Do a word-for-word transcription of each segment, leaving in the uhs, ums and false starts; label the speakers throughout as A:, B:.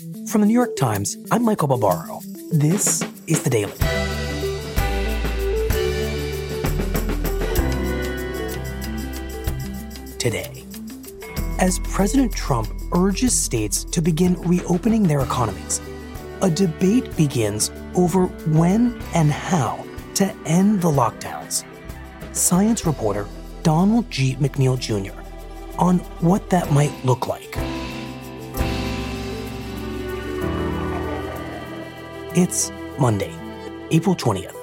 A: From the New York Times, I'm Michael Barbaro. This is The Daily. Today, as President Trump urges states to begin reopening their economies, a debate begins over when and how to end the lockdowns. Science reporter Donald G. McNeil Junior on what that might look like. It's Monday, April twentieth.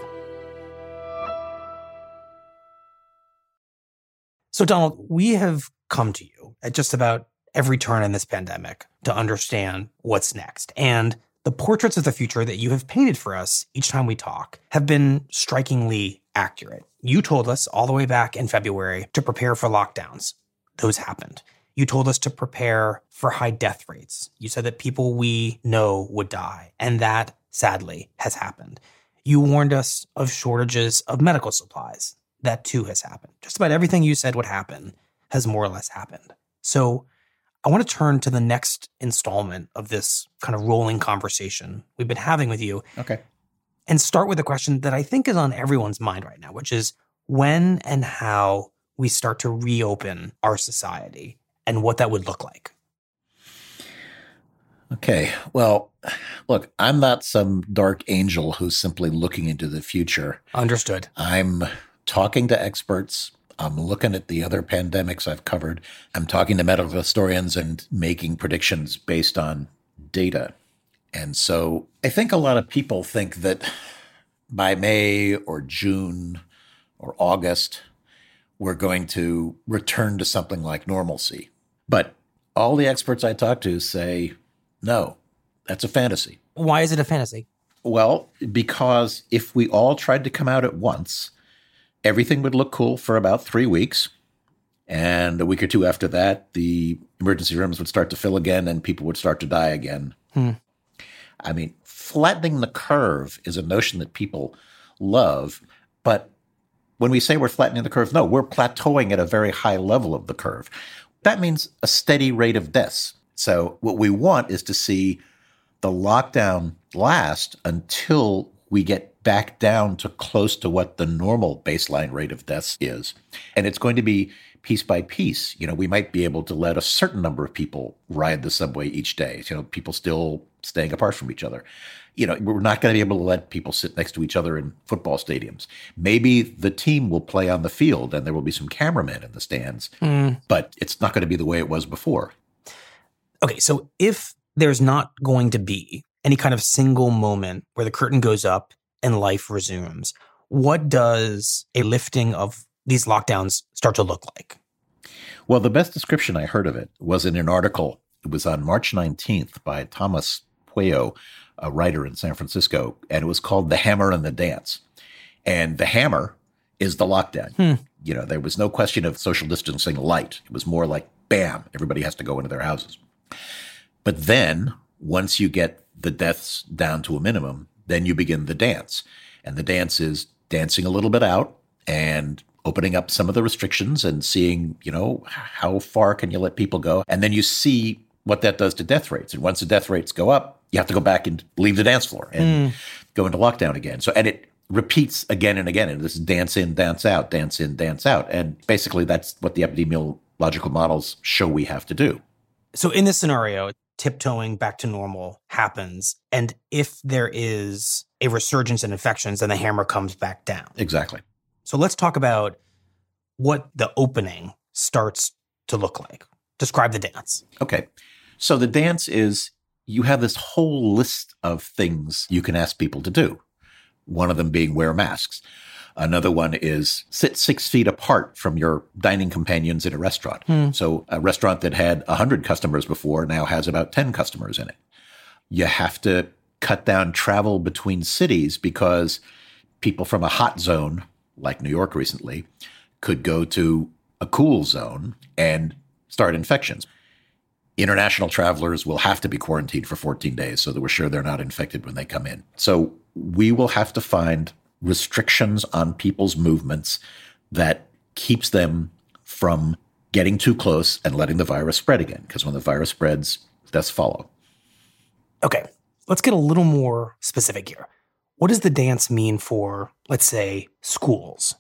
A: So, Donald, we have come to you at just about every turn in this pandemic to understand what's next. And the portraits of the future that you have painted for us each time we talk have been strikingly accurate. You told us all the way back in February to prepare for lockdowns. Those happened. You told us to prepare for high death rates. You said that people we know would die. And that, sadly, has happened. You warned us of shortages of medical supplies. That too has happened. Just about everything you said would happen has more or less happened. So I want to turn to the next installment of this kind of rolling conversation we've been having with you.
B: Okay.
A: And start with a question that I think is on everyone's mind right now, which is when and how we start to reopen our society and what that would look like.
B: Okay. Well, look, I'm not some dark angel who's simply looking into the future.
A: Understood.
B: I'm talking to experts. I'm looking at the other pandemics I've covered. I'm talking to medical historians and making predictions based on data. And so I think a lot of people think that by May or June or August, we're going to return to something like normalcy. But all the experts I talk to say, no, that's a fantasy.
A: Why is it a fantasy?
B: Well, because if we all tried to come out at once, everything would look cool for about three weeks. And a week or two after that, the emergency rooms would start to fill again and people would start to die again.
A: Hmm.
B: I mean, flattening the curve is a notion that people love. But when we say we're flattening the curve, no, we're plateauing at a very high level of the curve. That means a steady rate of deaths. So what we want is to see the lockdown last until we get back down to close to what the normal baseline rate of deaths is. And it's going to be piece by piece. You know, we might be able to let a certain number of people ride the subway each day. You know, people still staying apart from each other. You know, we're not going to be able to let people sit next to each other in football stadiums. Maybe the team will play on the field and there will be some cameramen in the stands, mm. but it's not going to be the way it was before.
A: Okay, so if there's not going to be any kind of single moment where the curtain goes up and life resumes, what does a lifting of these lockdowns start to look like?
B: Well, the best description I heard of it was in an article. It was on March nineteenth by Thomas Pueyo, a writer in San Francisco, and it was called The Hammer and the Dance. And the hammer is the lockdown. Hmm. You know, there was no question of social distancing light. It was more like, bam, everybody has to go into their houses. But then once you get the deaths down to a minimum, then you begin the dance. And the dance is dancing a little bit out and opening up some of the restrictions and seeing, you know, how far can you let people go? And then you see what that does to death rates. And once the death rates go up, you have to go back and leave the dance floor and mm. go into lockdown again. So, and it repeats again and again. And this is dance in, dance out, dance in, dance out. And basically that's what the epidemiological models show we have to do.
A: So in this scenario, tiptoeing back to normal happens. And if there is a resurgence in infections, then the hammer comes back down.
B: Exactly.
A: So let's talk about what the opening starts to look like. Describe the dance.
B: Okay. So the dance is you have this whole list of things you can ask people to do. One of them being wear masks. Another one is sit six feet apart from your dining companions in a restaurant. Hmm. So a restaurant that had one hundred customers before now has about ten customers in it. You have to cut down travel between cities because people from a hot zone, like New York recently, could go to a cool zone and start infections. International travelers will have to be quarantined for fourteen days so that we're sure they're not infected when they come in. So we will have to find restrictions on people's movements that keeps them from getting too close and letting the virus spread again. Because when the virus spreads, deaths follow.
A: Okay, let's get a little more specific here. What does the dance mean for, let's say, schools?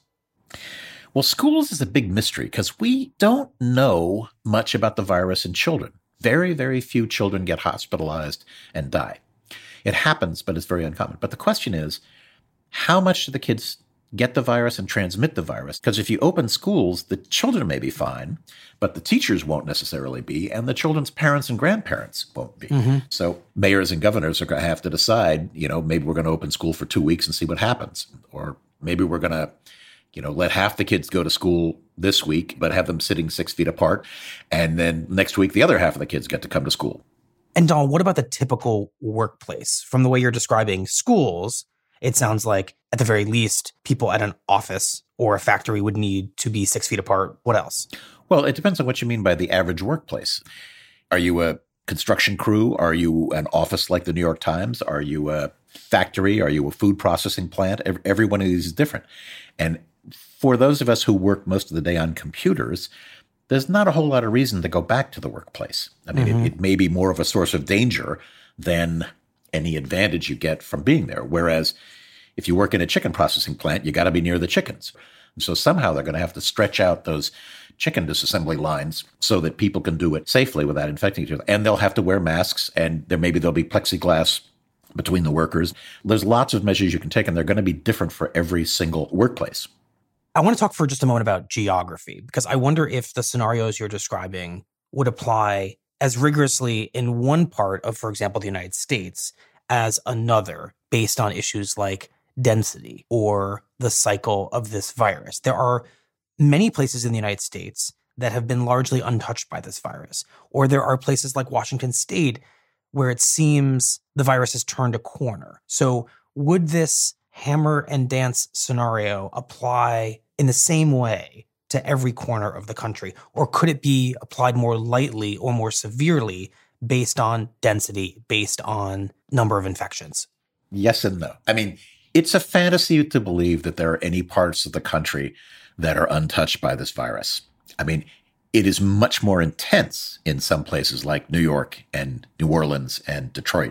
B: Well, schools is a big mystery because we don't know much about the virus in children. Very, very few children get hospitalized and die. It happens, but it's very uncommon. But the question is, how much do the kids get the virus and transmit the virus? Because if you open schools, the children may be fine, but the teachers won't necessarily be, and the children's parents and grandparents won't be. Mm-hmm. So mayors and governors are going to have to decide, you know, maybe we're going to open school for two weeks and see what happens. Or maybe we're going to, you know, let half the kids go to school this week, but have them sitting six feet apart. And then next week, the other half of the kids get to come to school.
A: And Don, what about the typical workplace? From the way you're describing schools, it sounds like, at the very least, people at an office or a factory would need to be six feet apart. What else?
B: Well, it depends on what you mean by the average workplace. Are you a construction crew? Are you an office like the New York Times? Are you a factory? Are you a food processing plant? Every, every one of these is different. And for those of us who work most of the day on computers, there's not a whole lot of reason to go back to the workplace. I mean, mm-hmm. it, it may be more of a source of danger than any advantage you get from being there. Whereas if you work in a chicken processing plant, you got to be near the chickens. And so somehow they're going to have to stretch out those chicken disassembly lines so that people can do it safely without infecting each other. And they'll have to wear masks, and there maybe there'll be plexiglass between the workers. There's lots of measures you can take, and they're going to be different for every single workplace.
A: I want to talk for just a moment about geography, because I wonder if the scenarios you're describing would apply as rigorously in one part of, for example, the United States as another, based on issues like density or the cycle of this virus. There are many places in the United States that have been largely untouched by this virus, or there are places like Washington State where it seems the virus has turned a corner. So would this hammer and dance scenario apply in the same way to every corner of the country? Or could it be applied more lightly or more severely based on density, based on number of infections?
B: Yes and no. I mean, it's a fantasy to believe that there are any parts of the country that are untouched by this virus. I mean, it is much more intense in some places like New York and New Orleans and Detroit,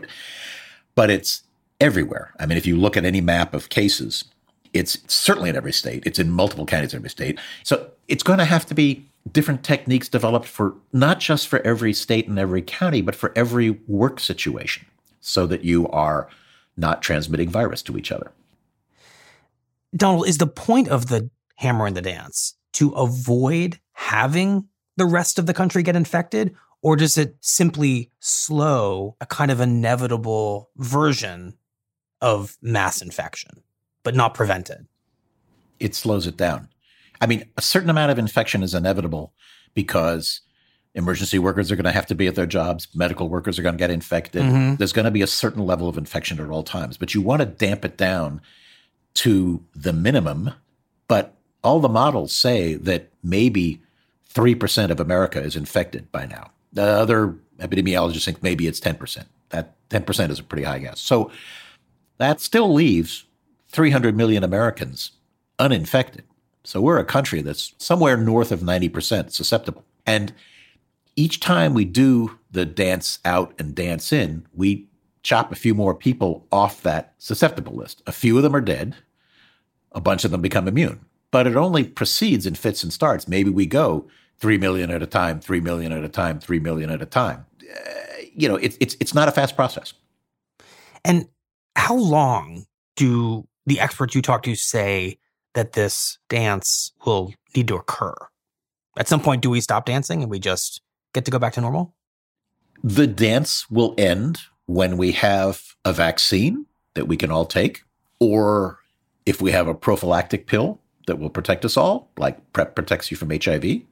B: but it's everywhere. I mean, if you look at any map of cases, it's certainly in every state. It's in multiple counties in every state. So it's going to have to be different techniques developed for not just for every state and every county, but for every work situation so that you are not transmitting virus to each other.
A: Donald, is the point of the hammer and the dance to avoid having the rest of the country get infected? Or does it simply slow a kind of inevitable version of mass infection, but not prevent it?
B: It slows it down. I mean, a certain amount of infection is inevitable because emergency workers are going to have to be at their jobs. Medical workers are going to get infected. Mm-hmm. There's going to be a certain level of infection at all times, but you want to damp it down to the minimum. But all the models say that maybe three percent of America is infected by now. The other epidemiologists think maybe it's ten percent. That ten percent is a pretty high guess. So that still leaves three hundred million Americans uninfected. So we're a country that's somewhere north of ninety percent susceptible. And each time we do the dance out and dance in, we chop a few more people off that susceptible list. A few of them are dead. A bunch of them become immune. But it only proceeds in fits and starts. Maybe we go three million at a time, three million at a time, three million at a time. Uh, you know, it, it's it's not a fast process.
A: And how long do the experts you talk to say that this dance will need to occur? At some point, do we stop dancing and we just get to go back to normal?
B: The dance will end when we have a vaccine that we can all take, or if we have a prophylactic pill that will protect us all, like PrEP protects you from H I V,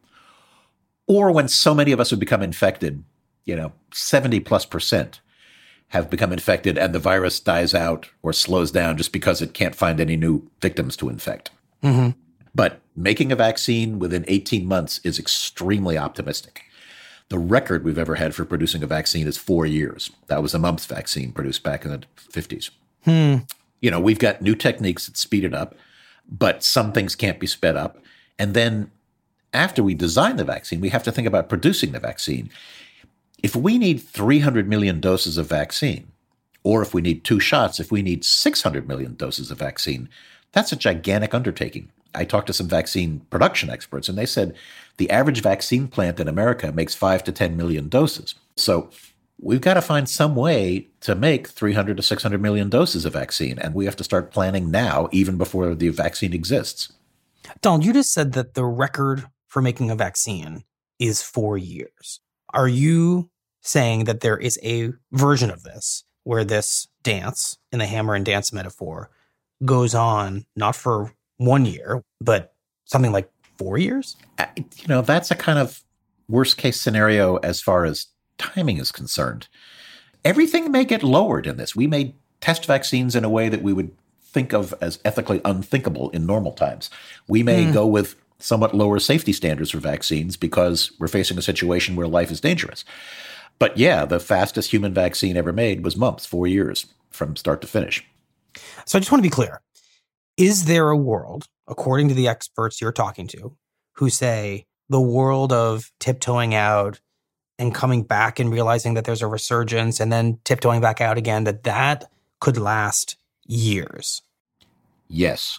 B: or when so many of us have become infected, you know, seventy plus percent have become infected and the virus dies out or slows down just because it can't find any new victims to infect. Mm-hmm. But making a vaccine within eighteen months is extremely optimistic. The record we've ever had for producing a vaccine is four years. That was a mumps vaccine produced back in the fifties. Hmm. You know, we've got new techniques that speed it up, but some things can't be sped up. And then after we design the vaccine, we have to think about producing the vaccine. If we need three hundred million doses of vaccine, or if we need two shots, if we need six hundred million doses of vaccine, that's a gigantic undertaking. I talked to some vaccine production experts, and they said the average vaccine plant in America makes five to ten million doses. So we've got to find some way to make three hundred to six hundred million doses of vaccine, and we have to start planning now, even before the vaccine exists.
A: Donald, you just said that the record for making a vaccine is four years. Are you saying that there is a version of this where this dance, in the hammer and dance metaphor, goes on not for one year, but something like four years?
B: Uh, you know, that's a kind of worst case scenario as far as timing is concerned. Everything may get lowered in this. We may test vaccines in a way that we would think of as ethically unthinkable in normal times. We may mm. go with somewhat lower safety standards for vaccines because we're facing a situation where life is dangerous. But yeah, the fastest human vaccine ever made was mumps, four years from start to finish.
A: So I just want to be clear. Is there a world, according to the experts you're talking to, who say the world of tiptoeing out and coming back and realizing that there's a resurgence and then tiptoeing back out again, that that could last years?
B: Yes.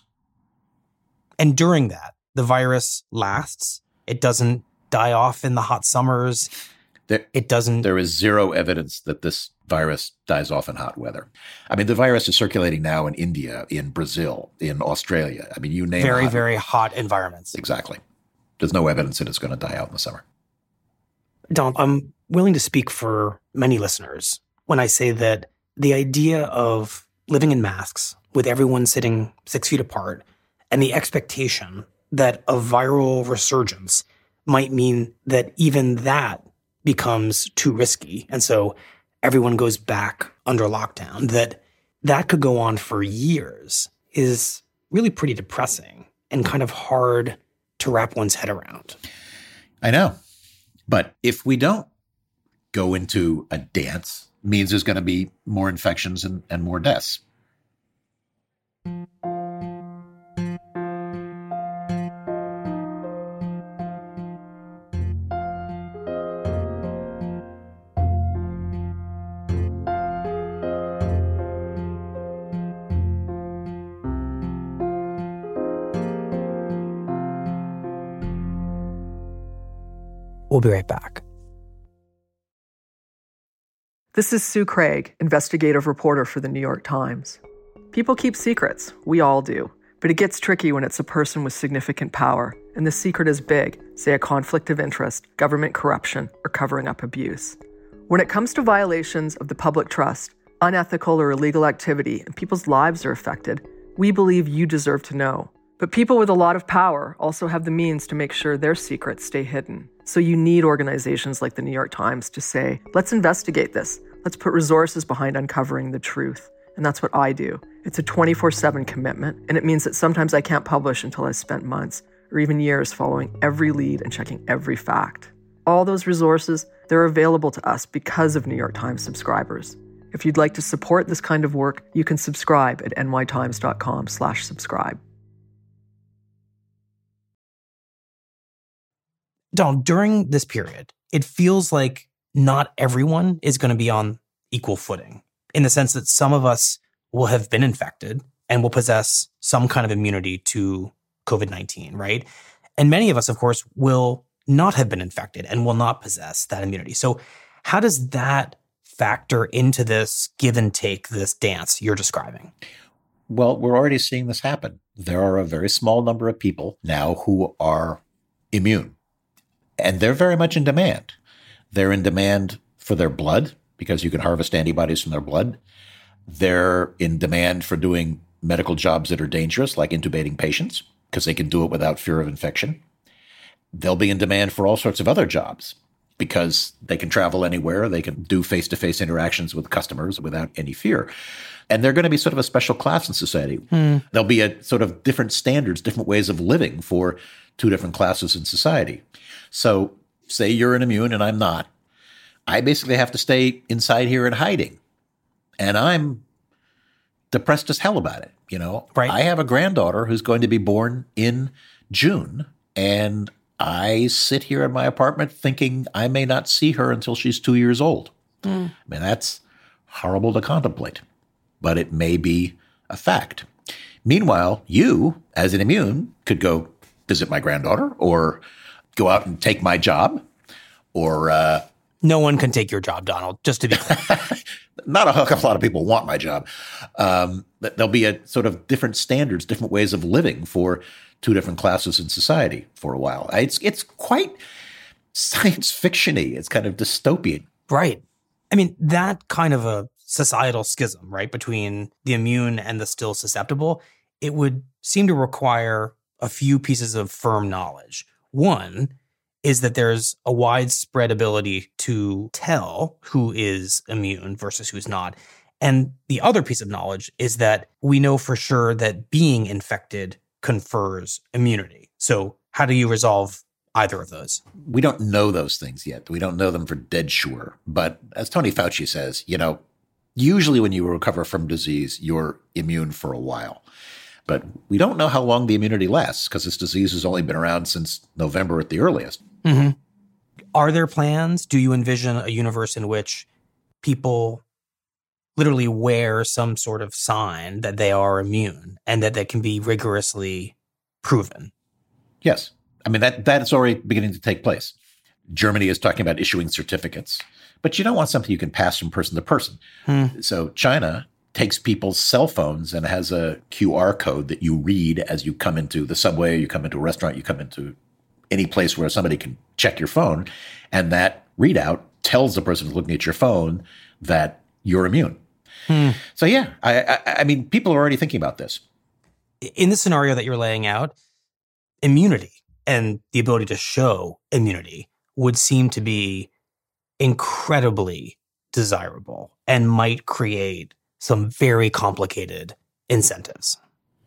A: And during that, the virus lasts. It doesn't die off in the hot summers.
B: There,
A: it doesn't.
B: There is zero evidence that this virus dies off in hot weather. I mean, the virus is circulating now in India, in Brazil, in Australia. I mean, you name it.
A: Very, hot, very hot environments.
B: Exactly. There's no evidence that it's going to die out in the summer.
A: Don, I'm willing to speak for many listeners when I say that the idea of living in masks with everyone sitting six feet apart and the expectation that a viral resurgence might mean that even that becomes too risky. And so everyone goes back under lockdown, that that could go on for years is really pretty depressing and kind of hard to wrap one's head around.
B: I know. But if we don't go into a dance, it means there's going to be more infections and, and more deaths.
A: We'll be right back.
C: This is Sue Craig, investigative reporter for the New York Times. People keep secrets. We all do. But it gets tricky when it's a person with significant power, and the secret is big, say a conflict of interest, government corruption, or covering up abuse. When it comes to violations of the public trust, unethical or illegal activity, and people's lives are affected, we believe you deserve to know. But people with a lot of power also have the means to make sure their secrets stay hidden. So you need organizations like the New York Times to say, let's investigate this. Let's put resources behind uncovering the truth. And that's what I do. It's a twenty-four seven commitment, and it means that sometimes I can't publish until I've spent months or even years following every lead and checking every fact. All those resources, they're available to us because of New York Times subscribers. If you'd like to support this kind of work, you can subscribe at nytimes.com slash subscribe.
A: Donald, during this period, it feels like not everyone is going to be on equal footing, in the sense that some of us will have been infected and will possess some kind of immunity to covid nineteen, right? And many of us, of course, will not have been infected and will not possess that immunity. So how does that factor into this give and take, this dance you're describing?
B: Well, we're already seeing this happen. There are a very small number of people now who are immune. And they're very much in demand. They're in demand for their blood because you can harvest antibodies from their blood. They're in demand for doing medical jobs that are dangerous, like intubating patients, because they can do it without fear of infection. They'll be in demand for all sorts of other jobs because they can travel anywhere. They can do face-to-face interactions with customers without any fear. And they're going to be sort of a special class in society. Mm. There'll be a sort of different standards, different ways of living for two different classes in society. So say you're an immune and I'm not. I basically have to stay inside here in hiding. And I'm depressed as hell about it. You know,
A: right.
B: I have a granddaughter who's going to be born in June, and I sit here in my apartment thinking I may not see her until she's two years old. Mm. I mean, that's horrible to contemplate, but it may be a fact. Meanwhile, you, as an immune, could go visit my granddaughter or go out and take my job or... Uh,
A: no one can take your job, Donald, just to be clear.
B: Not a heck of a lot of people want my job. Um, there'll be a sort of different standards, different ways of living for two different classes in society for a while. It's it's quite science fiction-y. It's kind of dystopian.
A: Right. I mean, that kind of a societal schism, right, between the immune and the still susceptible, it would seem to require a few pieces of firm knowledge. One is that there's a widespread ability to tell who is immune versus who's not. And the other piece of knowledge is that we know for sure that being infected confers immunity. So how do you resolve either of those?
B: We don't know those things yet. We don't know them for dead sure. But as Tony Fauci says, you know, usually when you recover from disease, you're immune for a while. But we don't know how long the immunity lasts because this disease has only been around since November at the earliest.
A: Mm-hmm. Are there plans? Do you envision a universe in which people literally wear some sort of sign that they are immune and that that can be rigorously proven?
B: Yes. I mean, that that's already beginning to take place. Germany is talking about issuing certificates, but you don't want something you can pass from person to person. Hmm. So China takes people's cell phones and has a Q R code that you read as you come into the subway, you come into a restaurant, you come into any place where somebody can check your phone. And that readout tells the person who's looking at your phone that you're immune. Hmm. So, yeah, I, I, I mean, people are already thinking about this.
A: In the scenario that you're laying out, immunity and the ability to show immunity would seem to be incredibly desirable and might create some very complicated incentives.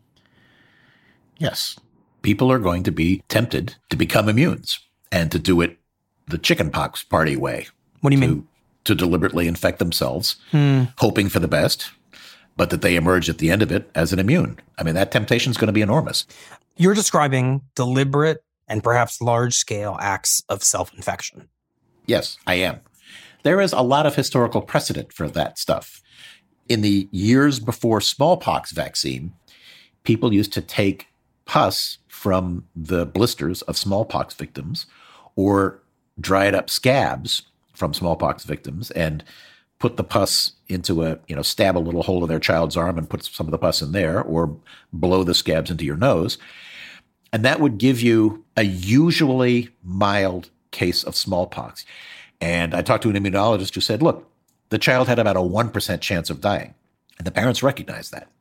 B: Yes. People are going to be tempted to become immunes and to do it the chickenpox party way.
A: What do you
B: to,
A: mean?
B: To deliberately infect themselves,
A: hmm.
B: hoping for the best, but that they emerge at the end of it as an immune. I mean, that temptation is going to be enormous.
A: You're describing deliberate and perhaps large-scale acts of self-infection.
B: Yes, I am. There is a lot of historical precedent for that stuff. In the years before smallpox vaccine, people used to take pus from the blisters of smallpox victims or dried up scabs from smallpox victims and put the pus into a, you know, stab a little hole in their child's arm and put some of the pus in there or blow the scabs into your nose. And that would give you a usually mild case of smallpox. And I talked to an immunologist who said, look, the child had about a one percent chance of dying. And the parents recognized that.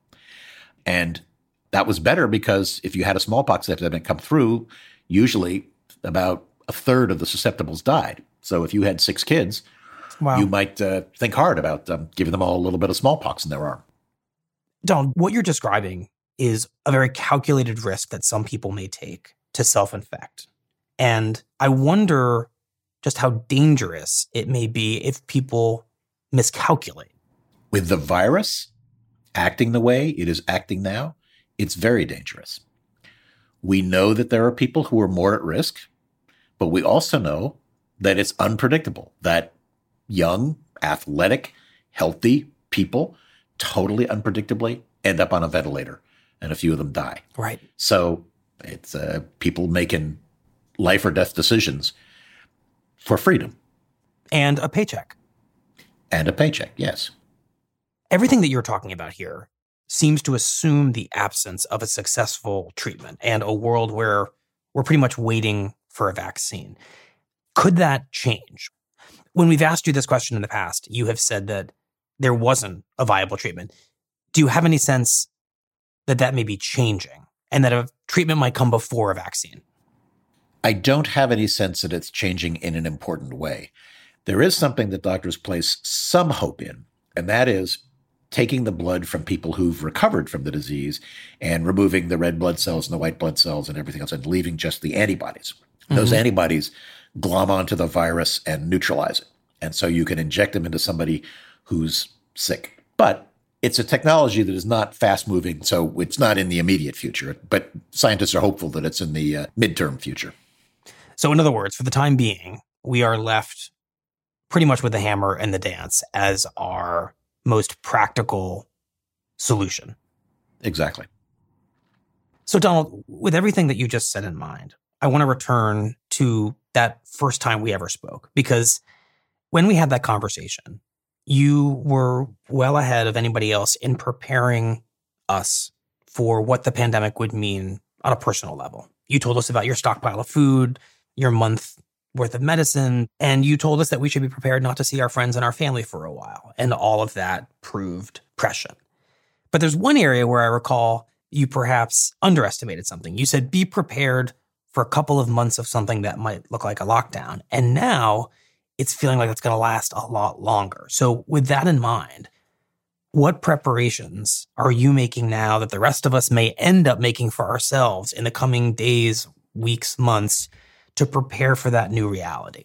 B: And that was better because if you had a smallpox epidemic come through, usually about a third of the susceptibles died. So if you had six kids, wow. you might uh, think hard about um, giving them all a little bit of smallpox in their arm.
A: Don, what you're describing is a very calculated risk that some people may take to self-infect. And I wonder just how dangerous it may be if people miscalculate.
B: With the virus acting the way it is acting now, it's very dangerous. We know that there are people who are more at risk, but we also know that it's unpredictable, that young, athletic, healthy people totally unpredictably end up on a ventilator, and a few of them die.
A: Right.
B: So it's uh, people making life or death decisions for freedom.
A: And a paycheck.
B: And a paycheck, yes.
A: Everything that you're talking about here seems to assume the absence of a successful treatment and a world where we're pretty much waiting for a vaccine. Could that change? When we've asked you this question in the past, you have said that there wasn't a viable treatment. Do you have any sense that that may be changing and that a treatment might come before a vaccine?
B: I don't have any sense that it's changing in an important way. There is something that doctors place some hope in, and that is taking the blood from people who've recovered from the disease and removing the red blood cells and the white blood cells and everything else and leaving just the antibodies. Mm-hmm. Those antibodies glom onto the virus and neutralize it. And so you can inject them into somebody who's sick. But it's a technology that is not fast moving, so it's not in the immediate future. But scientists are hopeful that it's in the uh, midterm future.
A: So in other words, for the time being, we are left pretty much with the hammer and the dance as our most practical solution.
B: Exactly.
A: So Donald, with everything that you just said in mind, I want to return to that first time we ever spoke, because when we had that conversation, you were well ahead of anybody else in preparing us for what the pandemic would mean on a personal level. You told us about your stockpile of food, your month worth of medicine, and you told us that we should be prepared not to see our friends and our family for a while. And all of that proved prescient. But there's one area where I recall you perhaps underestimated something. You said, be prepared for a couple of months of something that might look like a lockdown. And now it's feeling like it's going to last a lot longer. So with that in mind, what preparations are you making now that the rest of us may end up making for ourselves in the coming days, weeks, months to prepare for that new reality?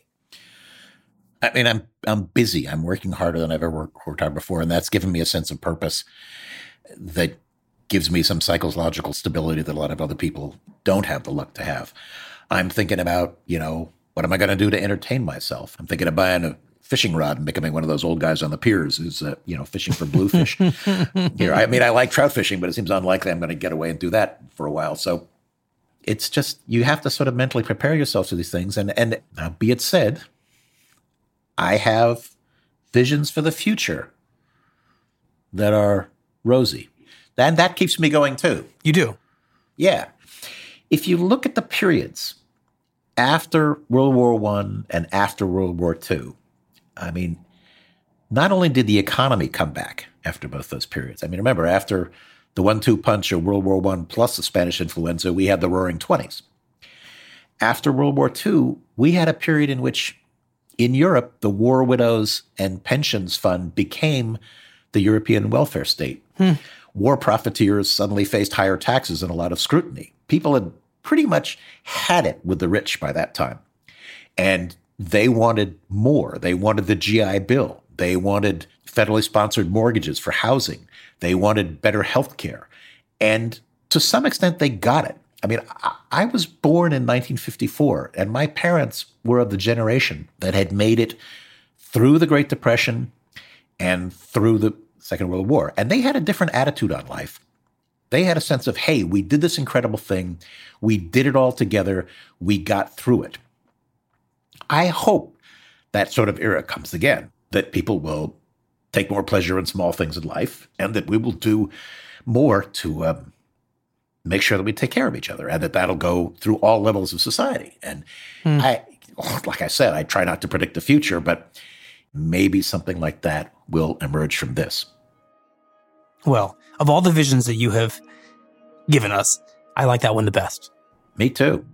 B: I mean, I'm I'm busy. I'm working harder than I've ever worked, worked hard before, and that's given me a sense of purpose that gives me some psychological stability that a lot of other people don't have the luck to have. I'm thinking about, you know, what am I going to do to entertain myself? I'm thinking of buying a fishing rod and becoming one of those old guys on the piers who's, uh, you know, fishing for bluefish. Here, I mean, I like trout fishing, but it seems unlikely I'm going to get away and do that for a while. So it's just, you have to sort of mentally prepare yourself to these things. And, and now, be it said, I have visions for the future that are rosy. And that keeps me going too.
A: You do?
B: Yeah. If you look at the periods after World War One and after World War Two, I mean, not only did the economy come back after both those periods. I mean, remember, after the one two punch of World War One plus the Spanish influenza, we had the Roaring Twenties. After World War Two, we had a period in which, in Europe, the War Widows and Pensions Fund became the European welfare state. Hmm. War profiteers suddenly faced higher taxes and a lot of scrutiny. People had pretty much had it with the rich by that time. And they wanted more. They wanted the G I Bill. They wanted federally sponsored mortgages for housing. They wanted better health care. And to some extent, they got it. I mean, I was born in nineteen fifty-four, and my parents were of the generation that had made it through the Great Depression and through the Second World War. And they had a different attitude on life. They had a sense of, hey, we did this incredible thing. We did it all together. We got through it. I hope that sort of era comes again, that people will take more pleasure in small things in life, and that we will do more to um, make sure that we take care of each other, and that that'll go through all levels of society. And hmm. I, like I said, I try not to predict the future, but maybe something like that will emerge from this.
A: Well, of all the visions that you have given us, I like that one the best.
B: Me too.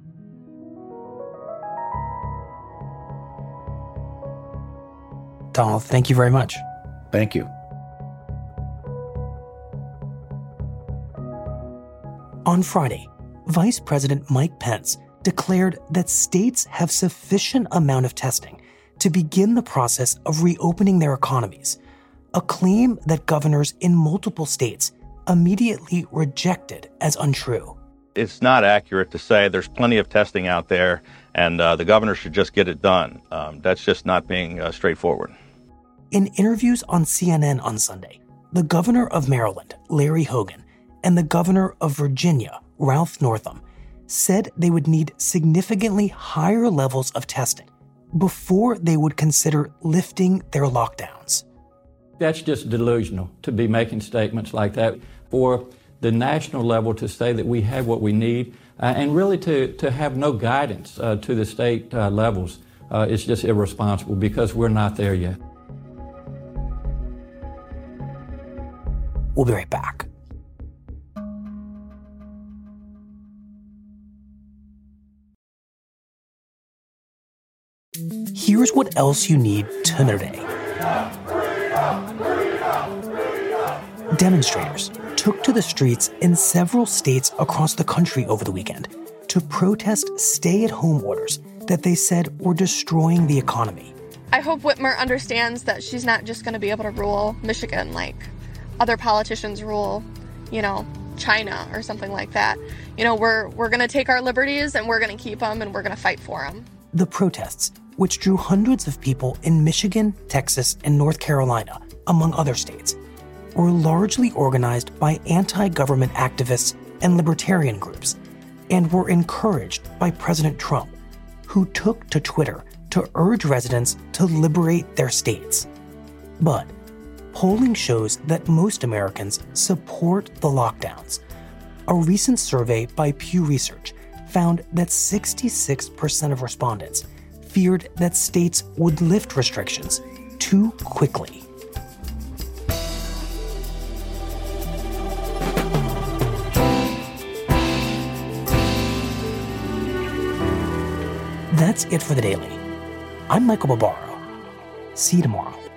A: Donald, thank you very much.
B: Thank you.
A: On Friday, Vice President Mike Pence declared that states have sufficient amount of testing to begin the process of reopening their economies, a claim that governors in multiple states immediately rejected as untrue.
D: It's not accurate to say there's plenty of testing out there and uh, the governor should just get it done. Um, that's just not being uh, straightforward.
A: In interviews on C N N on Sunday, the governor of Maryland, Larry Hogan, and the governor of Virginia, Ralph Northam, said they would need significantly higher levels of testing before they would consider lifting their lockdowns.
E: That's just delusional to be making statements like that. For the national level to say that we have what we need uh, and really to, to have no guidance uh, to the state uh, levels uh, is just irresponsible because we're not there yet.
A: We'll be right back. Here's what else you need to know today. Demonstrators took to the streets in several states across the country over the weekend to protest stay-at-home orders that they said were destroying the economy.
F: I hope Whitmer understands that she's not just going to be able to rule Michigan like other politicians rule, you know, China or something like that. You know, we're we're going to take our liberties and we're going to keep them and we're going to fight for them.
A: The protests, which drew hundreds of people in Michigan, Texas, and North Carolina, among other states, were largely organized by anti-government activists and libertarian groups, and were encouraged by President Trump, who took to Twitter to urge residents to liberate their states. But polling shows that most Americans support the lockdowns. A recent survey by Pew Research found that sixty-six percent of respondents feared that states would lift restrictions too quickly. That's it for The Daily. I'm Michael Barbaro. See you tomorrow.